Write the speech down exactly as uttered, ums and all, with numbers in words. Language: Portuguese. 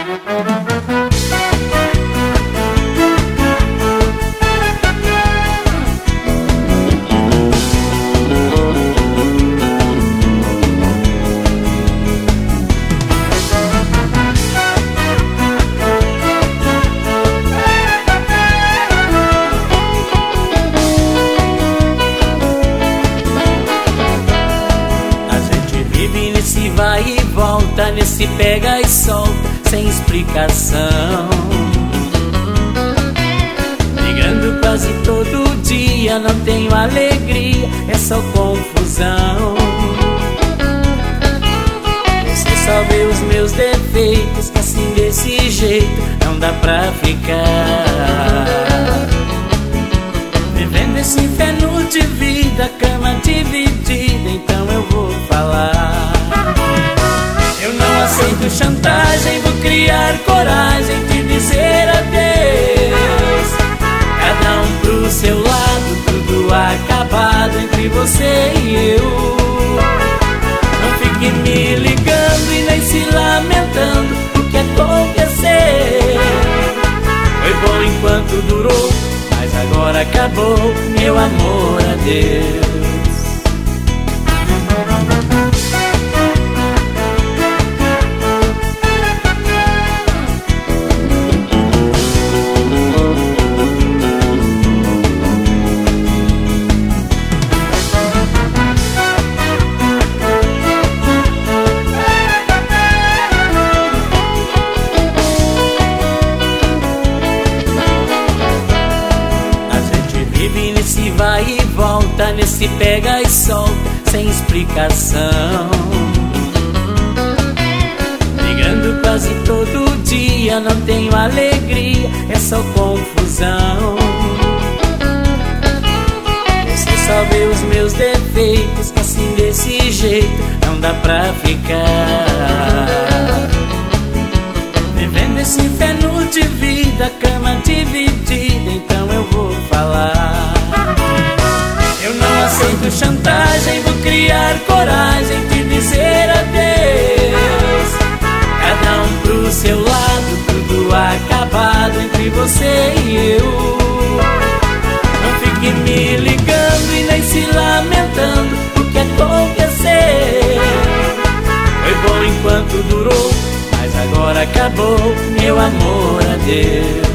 Nesse vai e volta, nesse pega e solta, sem explicação. Brigando quase todo dia, não tenho alegria, é só confusão. Você só vê os meus defeitos, que assim desse jeito não dá pra ficar. Vivendo esse inferno de vida, cama dividida, então eu vou falar. Eu não aceito chantagem, vou criar coragem de dizer adeus. Cada um pro seu lado, tudo acabado entre você e eu. Não fique me ligando e nem se lamentando o que aconteceu. Foi bom enquanto durou, mas agora acabou, meu amor, adeus. Vive nesse vai e volta, nesse pega e solta, sem explicação. Brigando quase todo dia, não tenho alegria, é só confusão. Você só vê os meus defeitos, que assim desse jeito não dá pra ficar. Vivendo esse inferno de vida, cama dividida, então eu vou falar. Eu não aceito chantagem, vou criar coragem de dizer adeus. Cada um pro seu lado, tudo acabado entre você e eu. Não fique me ligando e nem se lamentando o que aconteceu. Foi bom enquanto durou, mas agora acabou, meu amor, adeus.